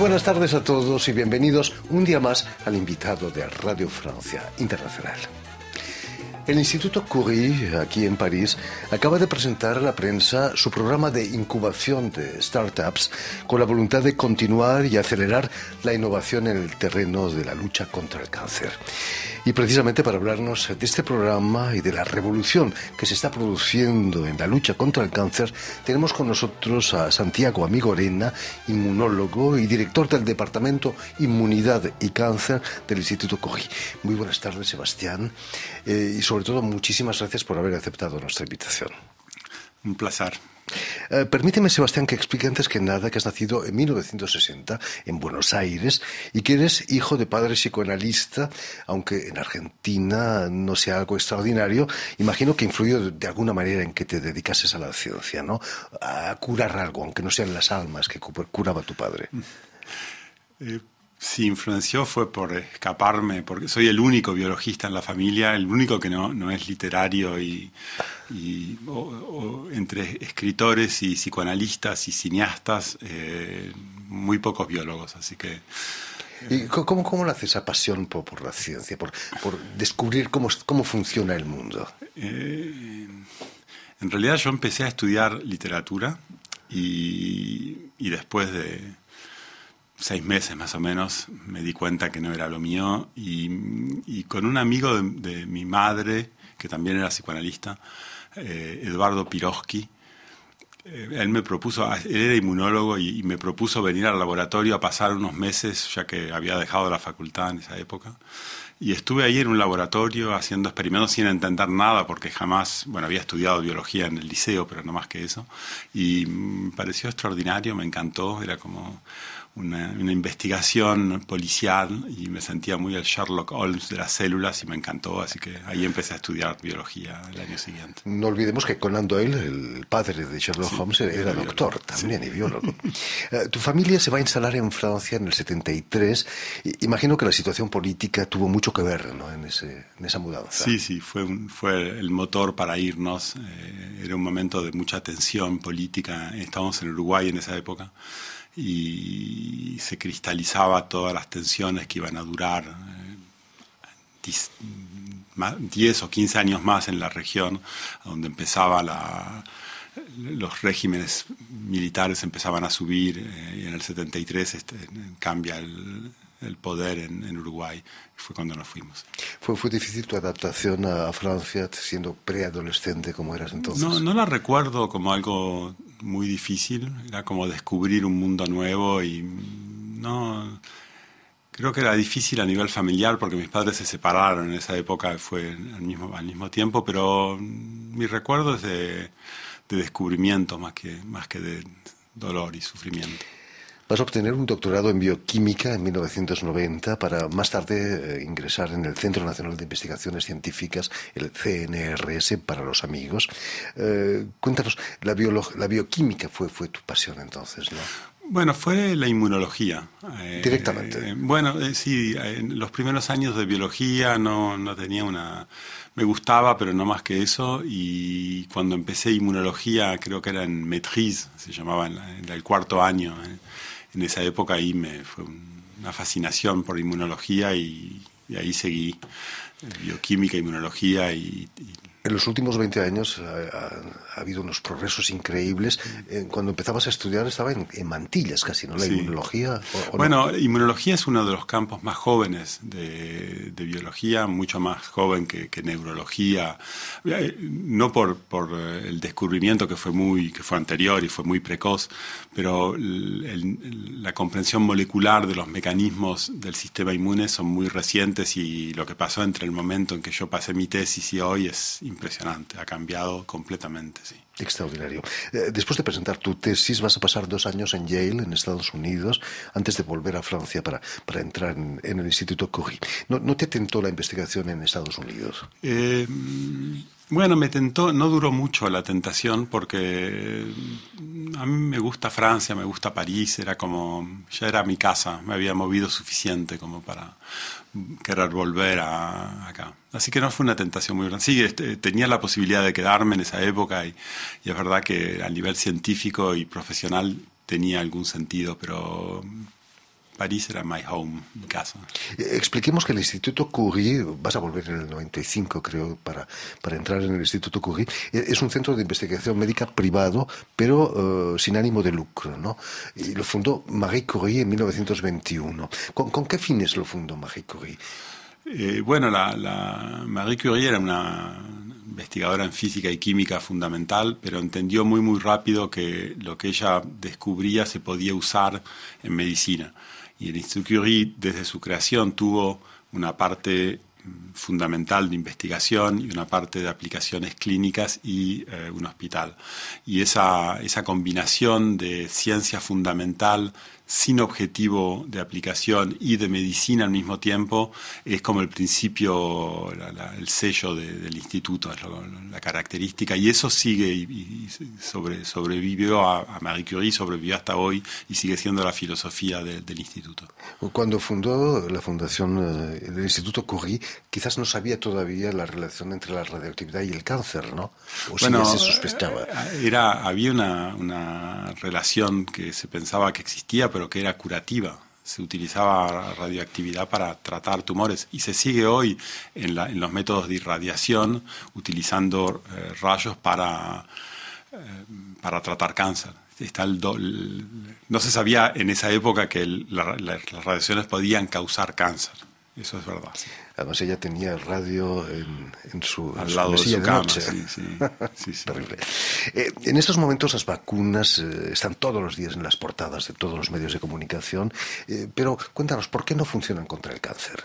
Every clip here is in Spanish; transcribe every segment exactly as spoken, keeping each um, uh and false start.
buenas tardes a todos y bienvenidos un día más al invitado de Radio Francia Internacional. El Instituto Curie, aquí en París, acaba de presentar a la prensa su programa de incubación de startups con la voluntad de continuar y acelerar la innovación en el terreno de la lucha contra el cáncer. Y precisamente para hablarnos de este programa y de la revolución que se está produciendo en la lucha contra el cáncer, tenemos con nosotros a Santiago Amigorena, inmunólogo y director del Departamento Inmunidad y Cáncer del Instituto Curie. Muy buenas tardes, Sebastián. Eh, y sobre todo, muchísimas gracias por haber aceptado nuestra invitación. Un placer. Eh, permíteme, Sebastián, que explique antes que nada que has nacido en mil novecientos sesenta en Buenos Aires y que eres hijo de padre psicoanalista, aunque en Argentina no sea algo extraordinario. Imagino que influyó de alguna manera en que te dedicases a la ciencia, ¿no? A curar algo, aunque no sean las almas que curaba tu padre. Eh, sí, influenció fue por escaparme, porque soy el único biologista en la familia, el único que no, no es literario y... y o, o, entre escritores y psicoanalistas y cineastas, eh, muy pocos biólogos, así que... Eh, ¿Y cómo, cómo nace esa pasión por, por la ciencia, por, por descubrir cómo, cómo funciona el mundo? Eh, en realidad yo empecé a estudiar literatura y, y después de seis meses más o menos me di cuenta que no era lo mío y, y con un amigo de, de mi madre, que también era psicoanalista, eh, Eduardo Piroski, eh, él me propuso, él era inmunólogo y, y me propuso venir al laboratorio a pasar unos meses, ya que había dejado la facultad en esa época. Y estuve ahí en un laboratorio haciendo experimentos sin entender nada, porque jamás, bueno, había estudiado biología en el liceo, pero no más que eso. Y me pareció extraordinario, me encantó, era como Una, una investigación policial y me sentía muy el Sherlock Holmes de las células y me encantó, así que ahí empecé a estudiar biología el año siguiente. No olvidemos que Conan Doyle, el padre de Sherlock sí, Holmes, era, era doctor biólogo, también sí. Y biólogo. uh, tu familia se va a instalar en Francia en el setenta y tres. Imagino que la situación política tuvo mucho que ver, ¿no? en, ese, en esa mudanza. Sí, sí, fue, un, fue el motor para irnos. Eh, era un momento de mucha tensión política. Estábamos en Uruguay en esa época. Y se cristalizaba todas las tensiones que iban a durar diez o quince años más en la región, donde empezaba la, los regímenes militares empezaban a subir, eh, y en el setenta y tres este, cambia el, el poder en, en Uruguay. Fue cuando nos fuimos. ¿Fue, ¿Fue difícil tu adaptación a Francia siendo preadolescente como eras entonces? No, no la recuerdo como algo muy difícil, era como descubrir un mundo nuevo y no... Creo que era difícil a nivel familiar porque mis padres se separaron en esa época, fue al mismo, al mismo tiempo, pero mi recuerdo es de, de descubrimiento más que, más que de dolor y sufrimiento. Vas a obtener un doctorado en bioquímica en mil novecientos noventa para más tarde eh, ingresar en el Centro Nacional de Investigaciones Científicas, el C N R S para los amigos. Eh, cuéntanos, la, biolo- la bioquímica fue, fue tu pasión entonces, ¿no? Bueno, fue la inmunología. Eh, Directamente. Eh, bueno, eh, sí, en los primeros años de biología no, no tenía una... Me gustaba, pero no más que eso. Y cuando empecé inmunología, creo que era en Maîtrise, se llamaba en, la, en el cuarto año. Eh. En esa época ahí me fue una fascinación por inmunología y, y ahí seguí bioquímica, inmunología y... y En los últimos veinte años ha, ha, ha habido unos progresos increíbles. Eh, cuando empezabas a estudiar estaba en, en mantillas casi, ¿no? La sí. inmunología. ¿O, o bueno, no? Inmunología es uno de los campos más jóvenes de, de biología, mucho más joven que, que neurología. No por, por el descubrimiento que fue muy, que fue anterior y fue muy precoz, pero el, el, la comprensión molecular de los mecanismos del sistema inmune son muy recientes y lo que pasó entre el momento en que yo pasé mi tesis y hoy es impresionante, ha cambiado completamente, sí. Extraordinario. Eh, después de presentar tu tesis, vas a pasar dos años en Yale, en Estados Unidos, antes de volver a Francia para, para entrar en, en el Instituto Curie. ¿No, ¿No te tentó la investigación en Estados Unidos? Eh, bueno, me tentó, no duró mucho la tentación porque a mí me gusta Francia, me gusta París, era como, ya era mi casa, me había movido suficiente como para querer volver a, acá. Así que no fue una tentación muy grande. Sí, este, tenía la posibilidad de quedarme en esa época y, y es verdad que a nivel científico y profesional tenía algún sentido, pero París era my home, mi casa. Eh, expliquemos que el Instituto Curie, vas a volver en el noventa y cinco creo para, para entrar en el Instituto Curie, es un centro de investigación médica privado, pero uh, sin ánimo de lucro, ¿no? Y lo fundó Marie Curie en mil novecientos veintiuno. ¿Con, con qué fines lo fundó Marie Curie? Eh, bueno, la, la Marie Curie era una investigadora en física y química fundamental, pero entendió muy muy rápido que lo que ella descubría se podía usar en medicina. Y el Instituto Curie, desde su creación, tuvo una parte fundamental de investigación y una parte de aplicaciones clínicas y eh, un hospital. Y esa, esa combinación de ciencia fundamental sin objetivo de aplicación y de medicina al mismo tiempo es como el principio, la, la, el sello de, del instituto, es lo, la característica, y eso sigue y, y sobre, sobrevivió a, a Marie Curie, sobrevivió hasta hoy y sigue siendo la filosofía de, del instituto. Cuando fundó la fundación eh, del Instituto Curie, quizás no sabía todavía la relación entre la radioactividad y el cáncer, ¿no? O bueno, sí se sospechaba. Era, había una, una relación que se pensaba que existía, pero que era curativa. Se utilizaba radioactividad para tratar tumores y se sigue hoy en, la, en los métodos de irradiación utilizando eh, rayos para, eh, para tratar cáncer. Está el do, el, no se sabía en esa época que el, la, la, las radiaciones podían causar cáncer. Eso es verdad. Sí. Además ella tenía radio en, en su al en lado su de su de cama. Noche. Sí, sí, sí, sí. Terrible. Eh, en estos momentos las vacunas eh, están todos los días en las portadas de todos los medios de comunicación, eh, pero cuéntanos, ¿por qué no funcionan contra el cáncer?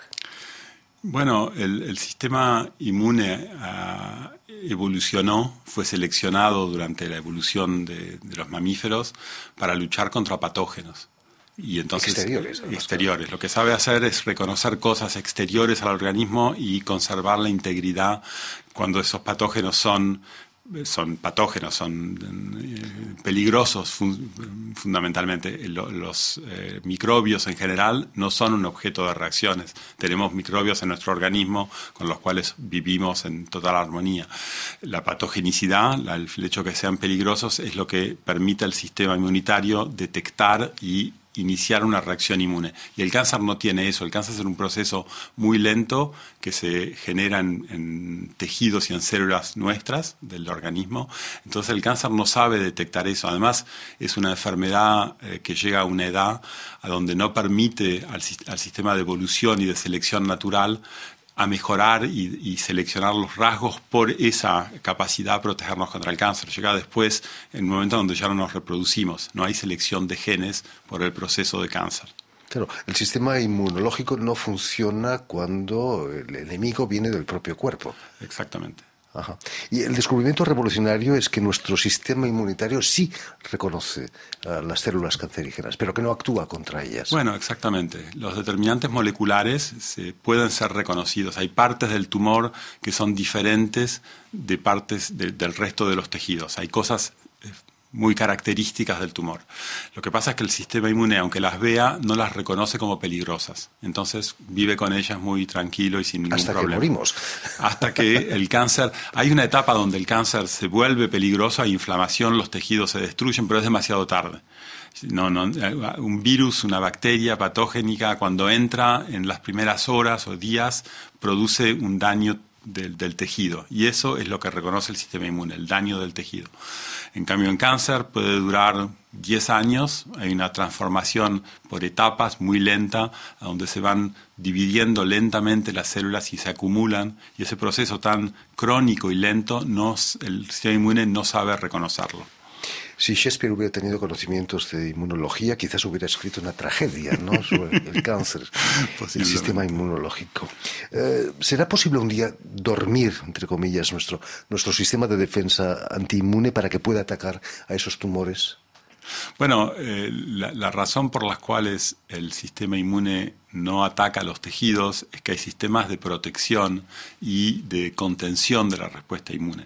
Bueno, el, el sistema inmune uh, evolucionó, fue seleccionado durante la evolución de, de los mamíferos para luchar contra patógenos. Y entonces, exteriores, exteriores. Lo que sabe hacer es reconocer cosas exteriores al organismo y conservar la integridad cuando esos patógenos son, son patógenos, son eh, peligrosos fun, fundamentalmente. Los, los eh, microbios en general no son un objeto de reacciones. Tenemos microbios en nuestro organismo con los cuales vivimos en total armonía. La patogenicidad, la, el hecho de que sean peligrosos, es lo que permite al sistema inmunitario detectar y iniciar una reacción inmune. Y el cáncer no tiene eso. El cáncer es un proceso muy lento que se genera en, en tejidos y en células nuestras del organismo. Entonces el cáncer no sabe detectar eso. Además, es una enfermedad eh, que llega a una edad a donde no permite al, al sistema de evolución y de selección natural a mejorar y, y seleccionar los rasgos por esa capacidad de protegernos contra el cáncer. Llega después, en un momento donde ya no nos reproducimos. No hay selección de genes por el proceso de cáncer. Claro, el sistema inmunológico no funciona cuando el enemigo viene del propio cuerpo. Exactamente. Ajá. Y el descubrimiento revolucionario es que nuestro sistema inmunitario sí reconoce uh, las células cancerígenas, pero que no actúa contra ellas. Bueno, exactamente. Los determinantes moleculares se pueden ser reconocidos. Hay partes del tumor que son diferentes de partes de, del resto de los tejidos. Hay cosas eh, muy características del tumor. Lo que pasa es que el sistema inmune, aunque las vea, no las reconoce como peligrosas. Entonces vive con ellas muy tranquilo y sin ningún Hasta problema. Hasta que morimos. Hasta que el cáncer... Hay una etapa donde el cáncer se vuelve peligroso, hay inflamación, los tejidos se destruyen, pero es demasiado tarde. No, no, un virus, una bacteria patogénica, cuando entra en las primeras horas o días, produce un daño Del, del tejido, y eso es lo que reconoce el sistema inmune, el daño del tejido. En cambio, en cáncer puede durar diez años, hay una transformación por etapas muy lenta, donde se van dividiendo lentamente las células y se acumulan, y ese proceso tan crónico y lento, no, el sistema inmune no sabe reconocerlo. Si Shakespeare hubiera tenido conocimientos de inmunología, quizás hubiera escrito una tragedia, ¿no?, sobre el cáncer, el sistema inmunológico. Eh, ¿Será posible un día dormir, entre comillas, nuestro, nuestro sistema de defensa antiinmune para que pueda atacar a esos tumores? Bueno, eh, la, la razón por las cuales el sistema inmune no ataca a los tejidos es que hay sistemas de protección y de contención de la respuesta inmune.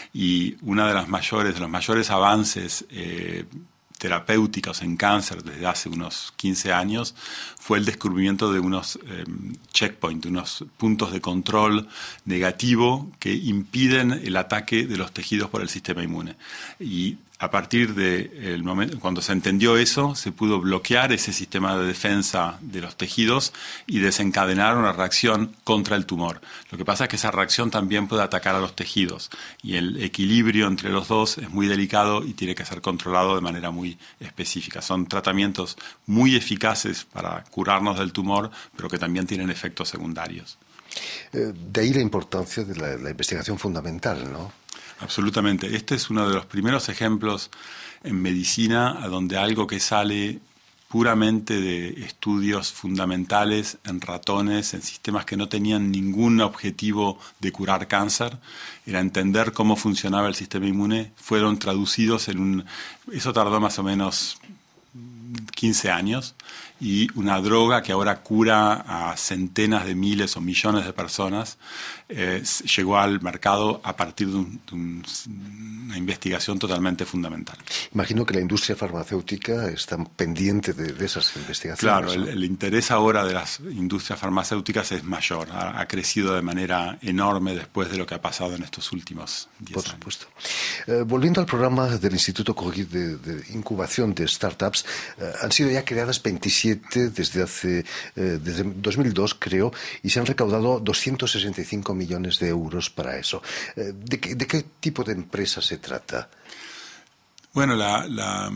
Y una de las mayores, de los mayores avances eh, terapéuticos en cáncer desde hace unos quince años fue el descubrimiento de unos eh, checkpoints, unos puntos de control negativo que impiden el ataque de los tejidos por el sistema inmune. Y a partir de el momento, cuando se entendió eso, se pudo bloquear ese sistema de defensa de los tejidos y desencadenar una reacción contra el tumor. Lo que pasa es que esa reacción también puede atacar a los tejidos y el equilibrio entre los dos es muy delicado y tiene que ser controlado de manera muy específica. Son tratamientos muy eficaces para curarnos del tumor, pero que también tienen efectos secundarios. De ahí la importancia de la, la investigación fundamental, ¿no? Absolutamente. Este es uno de los primeros ejemplos en medicina a donde algo que sale puramente de estudios fundamentales en ratones, en sistemas que no tenían ningún objetivo de curar cáncer, era entender cómo funcionaba el sistema inmune, fueron traducidos en un... Eso tardó más o menos quince años, y una droga que ahora cura a centenas de miles o millones de personas eh, llegó al mercado a partir de, un, de un, una investigación totalmente fundamental. Imagino que la industria farmacéutica está pendiente de, de esas investigaciones. Claro, ¿no? el, el interés ahora de las industrias farmacéuticas es mayor, ha, ha crecido de manera enorme después de lo que ha pasado en estos últimos diez años. Por supuesto. Eh, volviendo al programa del Instituto Curie de, de incubación de startups, eh, han sido ya creadas veintisiete desde hace eh, desde dos mil dos, creo, y se han recaudado doscientos sesenta y cinco millones de euros para eso. Eh, ¿de, qué, ¿De qué tipo de empresa se trata? Bueno, la, la,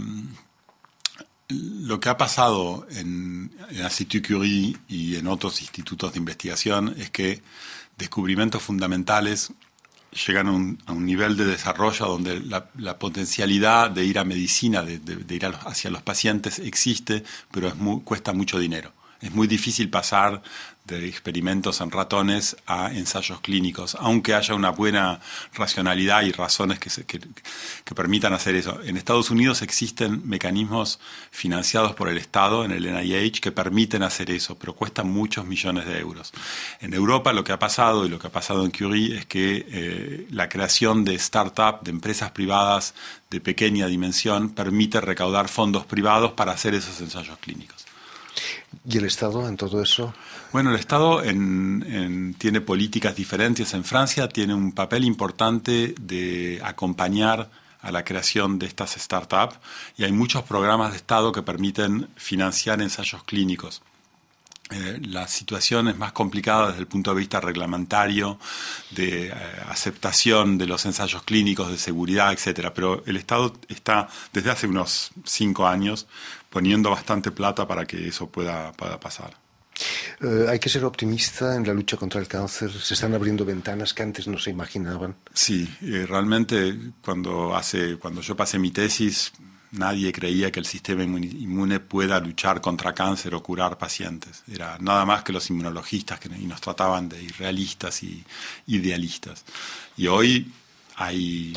lo que ha pasado en, en el Instituto Curie y en otros institutos de investigación es que descubrimientos fundamentales llegan a un, a un nivel de desarrollo donde la, la potencialidad de ir a medicina, de, de, de ir a los, hacia los pacientes existe, pero es muy, cuesta mucho dinero. Es muy difícil pasar de experimentos en ratones a ensayos clínicos, aunque haya una buena racionalidad y razones que, se, que, que permitan hacer eso. En Estados Unidos existen mecanismos financiados por el Estado, en el N I H, que permiten hacer eso, pero cuestan muchos millones de euros. En Europa lo que ha pasado, y lo que ha pasado en Curie, es que eh, la creación de startups, de empresas privadas de pequeña dimensión, permite recaudar fondos privados para hacer esos ensayos clínicos. ¿Y el Estado en todo eso? Bueno, el Estado en, en, tiene políticas diferentes. En Francia tiene un papel importante de acompañar a la creación de estas startups y hay muchos programas de Estado que permiten financiar ensayos clínicos. Eh, la situación es más complicada desde el punto de vista reglamentario, de eh, aceptación de los ensayos clínicos, de seguridad, etcétera. Pero el Estado está desde hace unos cinco años poniendo bastante plata para que eso pueda, pueda pasar. Eh, hay que ser optimista en la lucha contra el cáncer. Se están abriendo ventanas que antes no se imaginaban. Sí, eh, realmente cuando hace cuando yo pasé mi tesis, nadie creía que el sistema inmune pueda luchar contra cáncer o curar pacientes. Era nada más que los inmunologistas que nos trataban de irrealistas y idealistas. Y hoy hay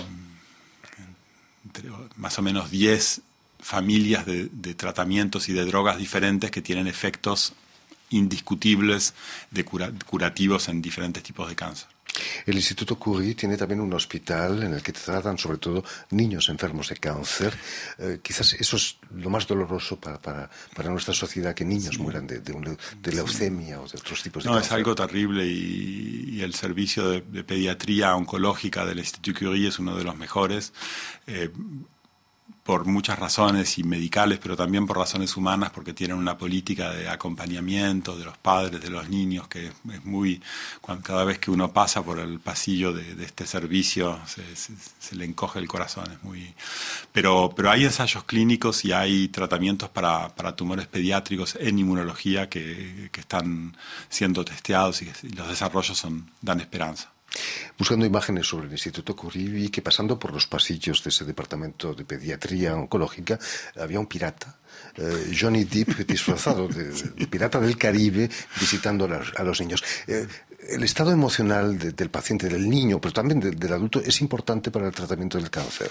entre más o menos diez familias de, de tratamientos y de drogas diferentes que tienen efectos indiscutibles de cura, curativos en diferentes tipos de cáncer. El Instituto Curie tiene también un hospital en el que tratan sobre todo niños enfermos de cáncer. Eh, quizás eso es lo más doloroso para, para, para nuestra sociedad, que niños sí. mueran de, de, un, de leucemia sí. o de otros tipos de no, cáncer. No, es algo terrible y, y el servicio de, de pediatría oncológica del Instituto Curie es uno de los mejores. Eh, por muchas razones y medicales, pero también por razones humanas, porque tienen una política de acompañamiento de los padres, de los niños, que es muy... Cuando, cada vez que uno pasa por el pasillo de, de este servicio, se, se, se le encoge el corazón. Es muy... Pero, pero hay ensayos clínicos y hay tratamientos para, para tumores pediátricos en inmunología que, que están siendo testeados y, que, y los desarrollos son, dan esperanza. Buscando imágenes sobre el Instituto Curie, vi que pasando por los pasillos de ese departamento de pediatría oncológica había un pirata, eh, Johnny Depp, disfrazado de, de pirata del Caribe, visitando a los, a los niños. Eh, el estado emocional de, del paciente, del niño, pero también de, del adulto, es importante para el tratamiento del cáncer.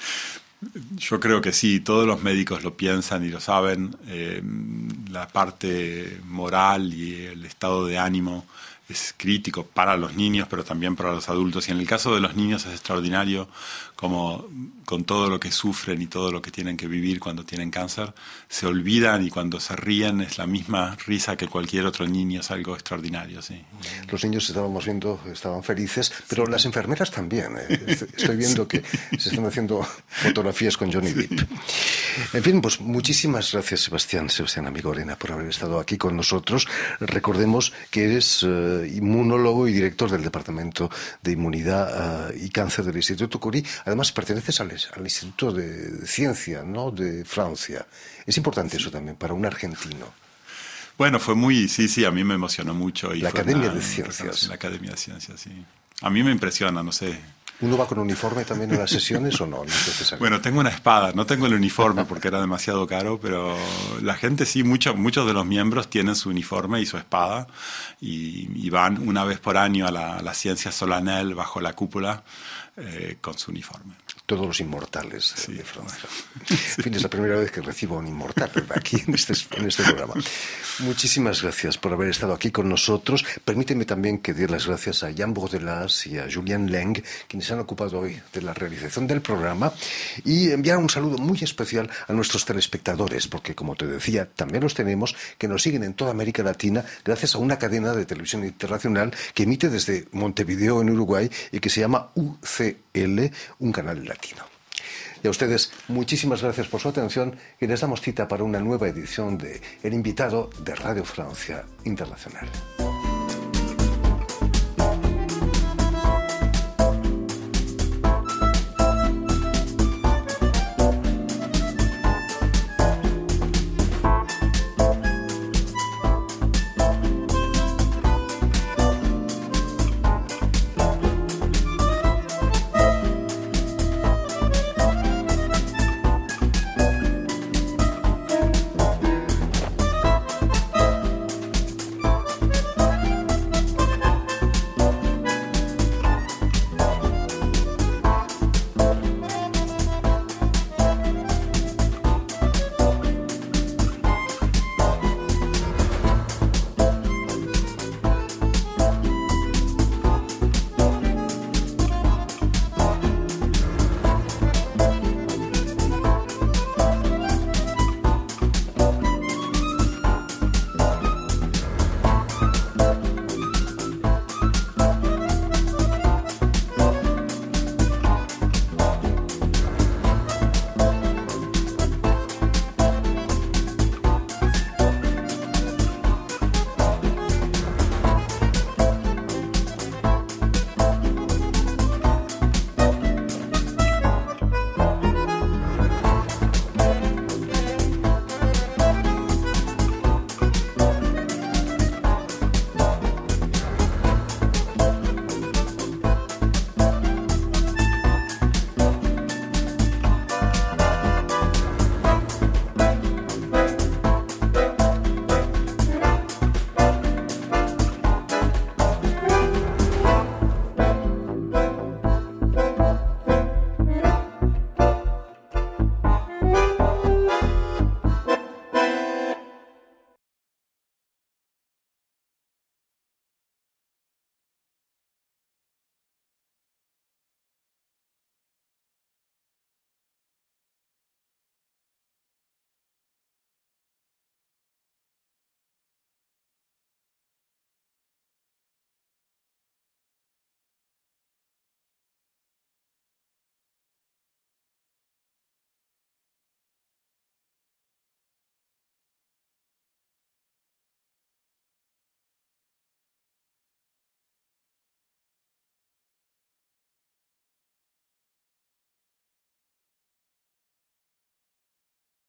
Yo creo que sí, todos los médicos lo piensan y lo saben. Eh, la parte moral y el estado de ánimo es crítico para los niños, pero también para los adultos. Y en el caso de los niños es extraordinario como con todo lo que sufren y todo lo que tienen que vivir cuando tienen cáncer, se olvidan y cuando se ríen es la misma risa que cualquier otro niño, es algo extraordinario, sí. Los niños estábamos viendo, estaban felices, pero sí, las enfermeras también. ¿eh? Estoy viendo sí, que se están haciendo fotografías con Johnny Depp. En fin, pues muchísimas gracias, Sebastián, Sebastián Amigorena, por haber estado aquí con nosotros. Recordemos que eres uh, inmunólogo y director del Departamento de Inmunidad uh, y Cáncer del Instituto Curie. Además, perteneces al, al Instituto de Ciencia, ¿no?, de Francia. Es importante eso también para un argentino. Bueno, fue muy, sí, sí, a mí me emocionó mucho. Y la fue Academia una, de Ciencias. La Academia de Ciencias, sí. A mí me impresiona, no sé. ¿Uno va con uniforme también en las sesiones o no? No es necesario. Bueno, tengo una espada, no tengo el uniforme porque era demasiado caro, pero la gente sí, mucho, muchos de los miembros tienen su uniforme y su espada y, y van una vez por año a la, a la ciencia solennel bajo la cúpula eh, con su uniforme. Todos los inmortales de, sí, de Francia. Bueno, sí. En fin, es la primera vez que recibo a un inmortal, ¿verdad?, aquí en este, en este programa. Muchísimas gracias por haber estado aquí con nosotros. Permíteme también que dé las gracias a Jan Bordelas y a Julien Leng, quienes se han ocupado hoy de la realización del programa, y enviar un saludo muy especial a nuestros telespectadores, porque como te decía, también los tenemos que nos siguen en toda América Latina gracias a una cadena de televisión internacional que emite desde Montevideo, en Uruguay, y que se llama U C L, un canal latino. Y a ustedes, muchísimas gracias por su atención y les damos cita para una nueva edición de El Invitado de Radio Francia Internacional.